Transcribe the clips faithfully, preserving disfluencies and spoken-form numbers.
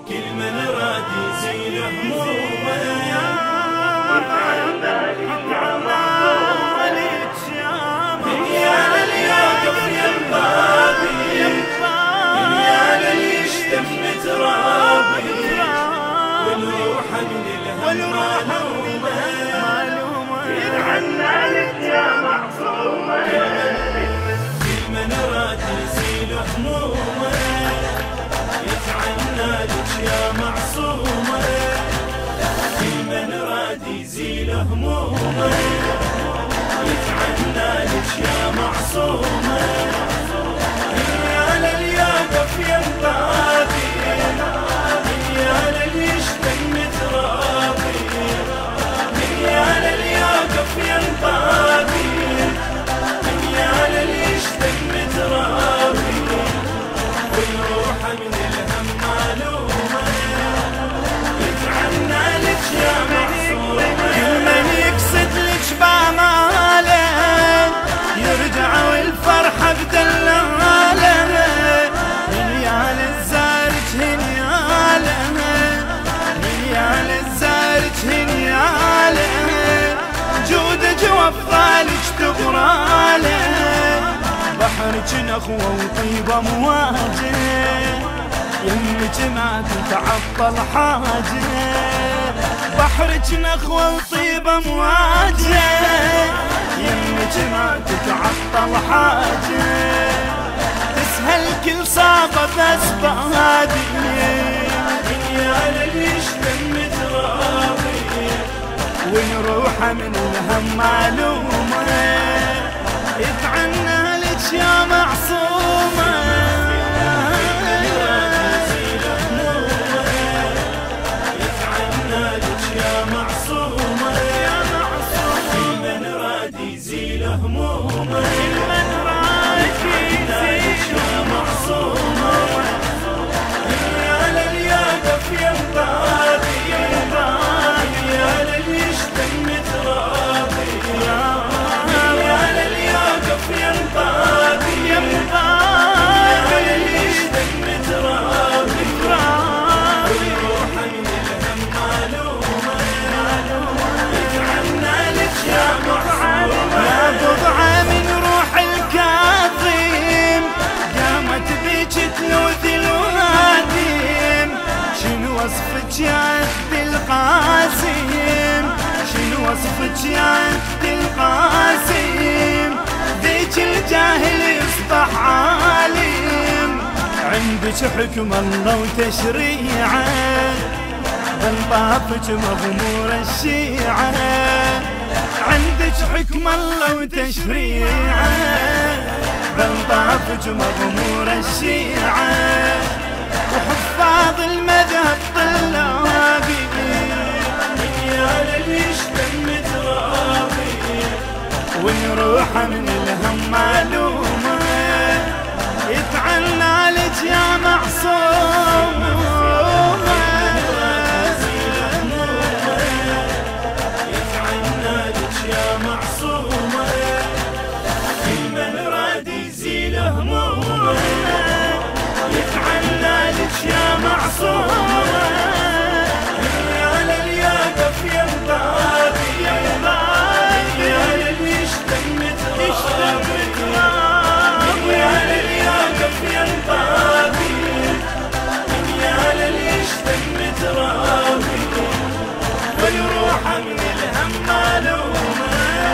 كل من راد يزيل همومه دنيانا اللي يقف ينبابي دنيانا اللي يشتم ترابي ونروحه من الهم معلومه يلعنا لك يا معصومه كل من راد يزيل همومه يتعنى لك يا معصومه كل من راد يزيل همومه يتعنى لك يا معصومه دنيانا اللي يقف ينبابي دنيانا اللي يشتم ترابي دنيانا اللي يقف ينبابي دنيانا اللي يشتم ترابي ويروح من الهم معلومه يتعنى لك يا معصومه كل من يقصد لك باماله يرجع والفرحه بدلاله هنيال الزارج هنياله هنيال الزارج هنياله جودك وفالك تغراله بحرك نخوه وطيبه مواجه يمك ما تتعطل حاجه بحرك نخوه وطيبه مواجه يمك ما تتعطل حاجه تسهل كل صعبه باسبابي دنيانا اللي يشتم ترابي ونروحه من الهم معلومه يتعنى لك يا معصومه يتعنى لك يا معصومه كل من راد يزيل همومه من راد يزيل يا معصومه دنيانا اللي يقف ينبابي دنيانا اللي يشتم ترابي دنيانا اللي يقف ينبابي دنيانا اللي يشتم ترابي ويروح من الهم معلومه يتعنى لك يا معصومه يا بضعه من روح الكاظم قامت بيك تلوث الوادم شنو وصفك يا عبد القاسم شنو وصفك يا عبد القاسم ذيك الجاهل يصبح عالم عندك حكم الله وتشريعه بالبابك مغمور الشيعه عندك حكم الله وتشريعه بالبابك مغمور الشيعه وحفاظ المذهب طلابي دنيانا اللي يشتم ترابي ونروحه من الهم معلومه يتعنى لك يا معصومه يتعنى لك يا معصومه كل من راد يزيل همومه يتعنى لك يا معصومه دنيانا اللي يقف ينبابي دنيانا اللي يشتم ترابي دنيانا اللي يقف ينبابي دنيانا اللي يشتم ترابي ويروح من الهم معلومه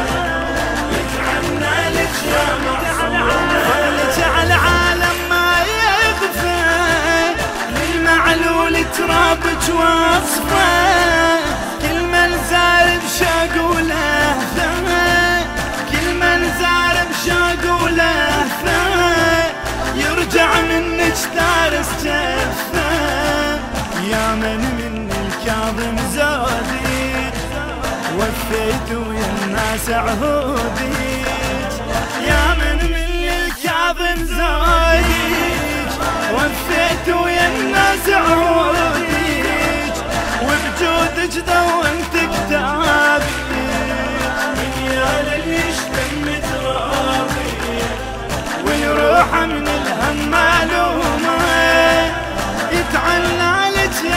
يتعنى لك يا معصومه فلجعل عالم ما يغفى للمعلول ترابك وصفه كل من زار بشاق ولهفه كل من زار بشاق ولهفه يرجع منك دارس جفه يا من من الكاظم زودك وفيت ويا الناس عهودك يا من من الكاظم زودك وفيت ويا الناس عهودك وبجودك دونت كتابي دنيانا اللي يشتم ترابي ويروح من الهم معلومه يتعنى لك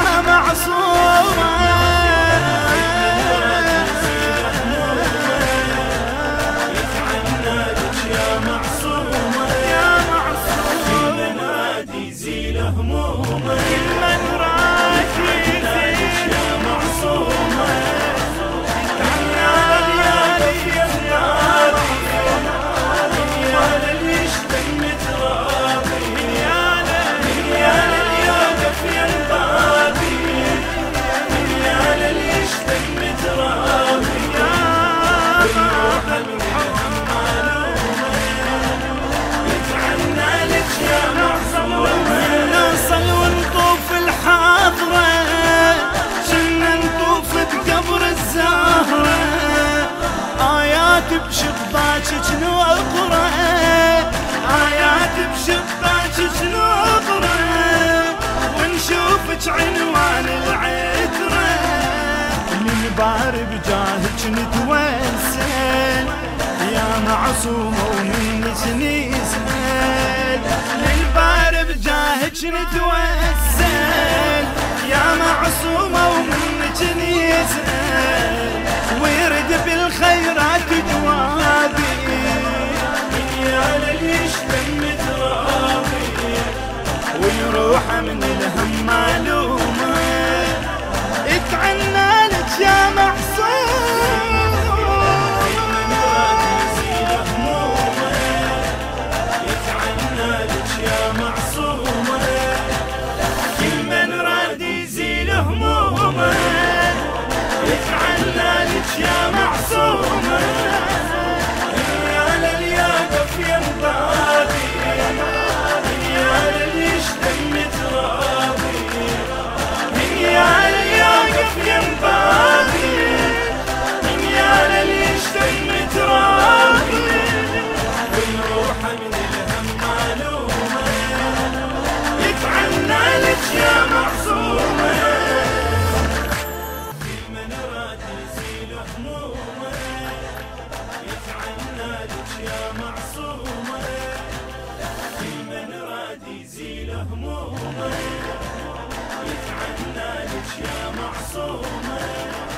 همومه، كل من راد يزيل يا معصومه، تعال يا لي النادي يا للي يشتم ترابي، يا للي يوقف ينبادي، يا للي يشتم ترابي، بالروح الحب معلومه، يتعنى لك يا معصومه، نوصل ونطوف الحاضره، شنا نطوف بقبر الزهره، آيات بشباكك نقرأ، آيات بشباكك نقرأ، ونشوفك عنوان العترة، للبار بجاهك نتوسل يا معصومة ومنك نسأل، للبار بجاهك نتوسل يا معصومة ومنك نسأل، ويرد بالخيرات جوابي، يا للي يشتم ترابي، ويروح من الهم معلومة، اتعنى لك يا معصوم، من راد يزيل همومه، يتعنى لك يا معصومة، كل من راد يزيل همومه، يتعنى لك يا معصومة، يا للي يقف ينبادي، يا للي يشتم ترابي، يا للي يقف ينبادي، يا للي يشتم ترابي، والروح من الهم معلومة، يتعنى لك يا معصومة، من راد يزيل همومه، يتعنى لك يا معصومه، كل من راد يزيل همومه، يتعنى لك يا معصومه.